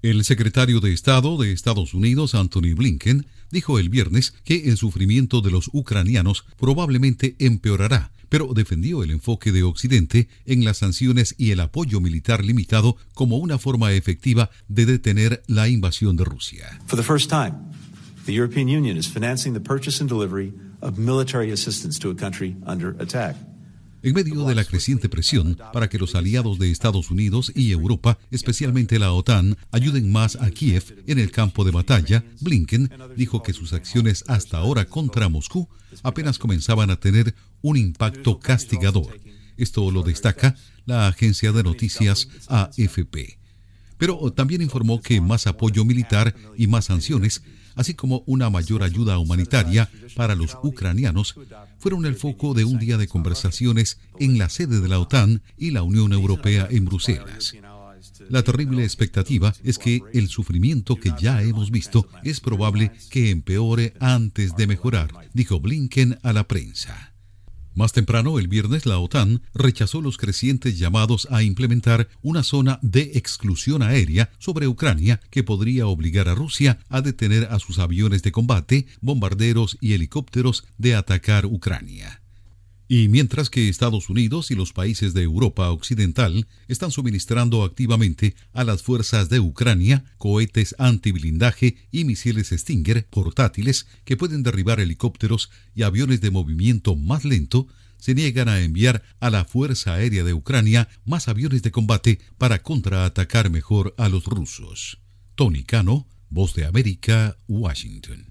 El secretario de Estado de Estados Unidos, Antony Blinken, dijo el viernes que el sufrimiento de los ucranianos probablemente empeorará, pero defendió el enfoque de Occidente en las sanciones y el apoyo militar limitado como una forma efectiva de detener la invasión de Rusia. For the first time, the European Union is financing the purchase and delivery of military assistance to a country under attack. En medio de la creciente presión para que los aliados de Estados Unidos y Europa, especialmente la OTAN, ayuden más a Kiev en el campo de batalla, Blinken dijo que sus acciones hasta ahora contra Moscú apenas comenzaban a tener un impacto castigador. Esto lo destaca la agencia de noticias AFP. Pero también informó que más apoyo militar y más sanciones, así como una mayor ayuda humanitaria para los ucranianos, fueron el foco de un día de conversaciones en la sede de la OTAN y la Unión Europea en Bruselas. La terrible expectativa es que el sufrimiento que ya hemos visto es probable que empeore antes de mejorar, dijo Blinken a la prensa. Más temprano, el viernes, la OTAN rechazó los crecientes llamados a implementar una zona de exclusión aérea sobre Ucrania que podría obligar a Rusia a detener a sus aviones de combate, bombarderos y helicópteros de atacar Ucrania. Y mientras que Estados Unidos y los países de Europa Occidental están suministrando activamente a las fuerzas de Ucrania cohetes antiblindaje y misiles Stinger portátiles que pueden derribar helicópteros y aviones de movimiento más lento, se niegan a enviar a la Fuerza Aérea de Ucrania más aviones de combate para contraatacar mejor a los rusos. Tony Cano, Voz de América, Washington.